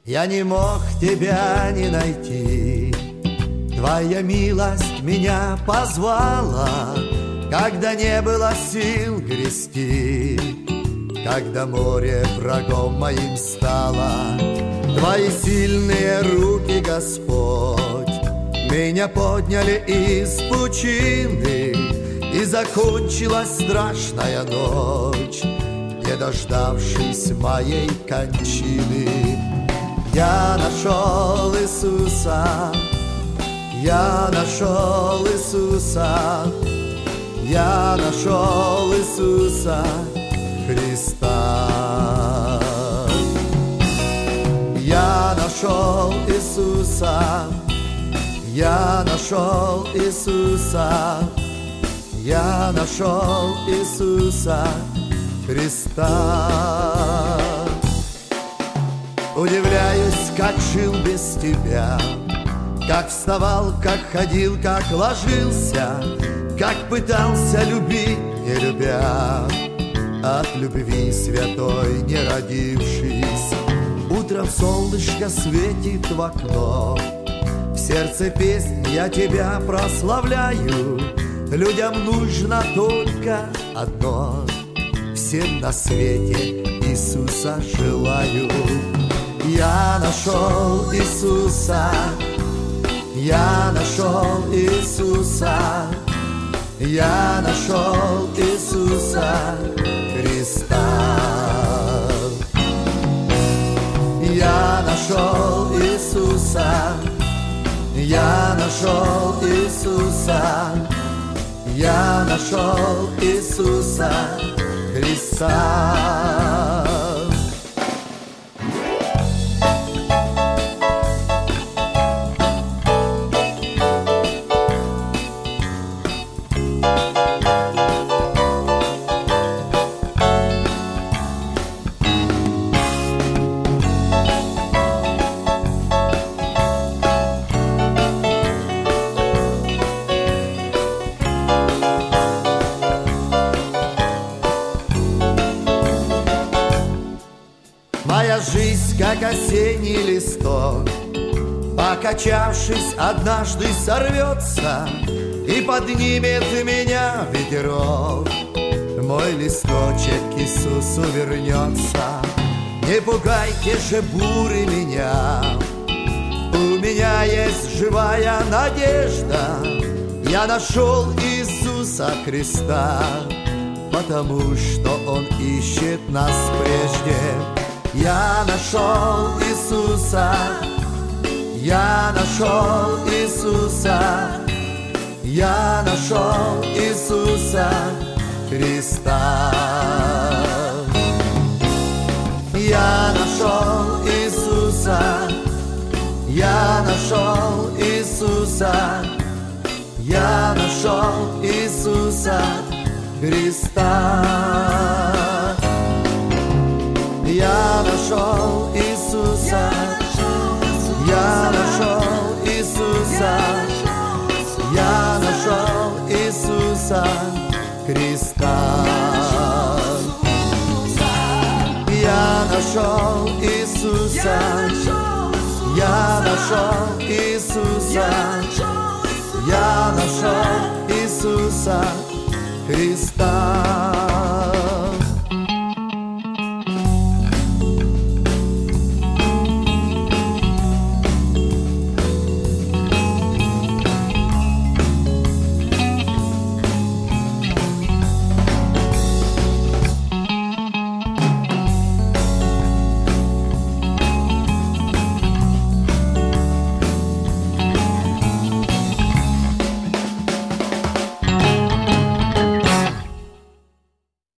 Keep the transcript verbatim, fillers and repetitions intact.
Я не мог тебя не найти, твоя милость меня позвала, когда не было сил грести, когда море врагом моим стало. Твои сильные руки, Господь, меня подняли из пучины, и закончилась страшная ночь, не дождавшись моей кончины. Я нашел Иисуса, я нашел Иисуса, я нашел Иисуса Христа. Я нашел Иисуса, я нашел Иисуса, я нашел Иисуса Христа. Удивляюсь, как жил без тебя, как вставал, как ходил, как ложился, как пытался любить, не любя, от любви святой не родившись. Утром солнышко светит в окно, в сердце песнь я тебя прославляю. Людям нужно только одно, всем на свете Иисуса желаю. Я нашел Иисуса, я нашел Иисуса, я нашел Иисуса Христа. Я нашел Иисуса, я нашел Иисуса, я нашел Иисуса Христа. Моя жизнь, как осенний листок, покачавшись, однажды сорвется и поднимет меня ветерок. Мой листочек к Иисусу вернется. Не пугайте же буры меня, у меня есть живая надежда. Я нашел Иисуса Христа, потому что Он ищет нас прежде. Я нашел Иисуса, я нашел Иисуса, я нашел Иисуса Христа. Я нашел Иисуса, я нашел Иисуса, я нашел Иисуса Христа. Я нашел Иисуса, я нашел Иисуса, я нашел Иисуса Христа. Я нашел Иисуса, я нашел Иисуса, я нашел Иисуса Христа.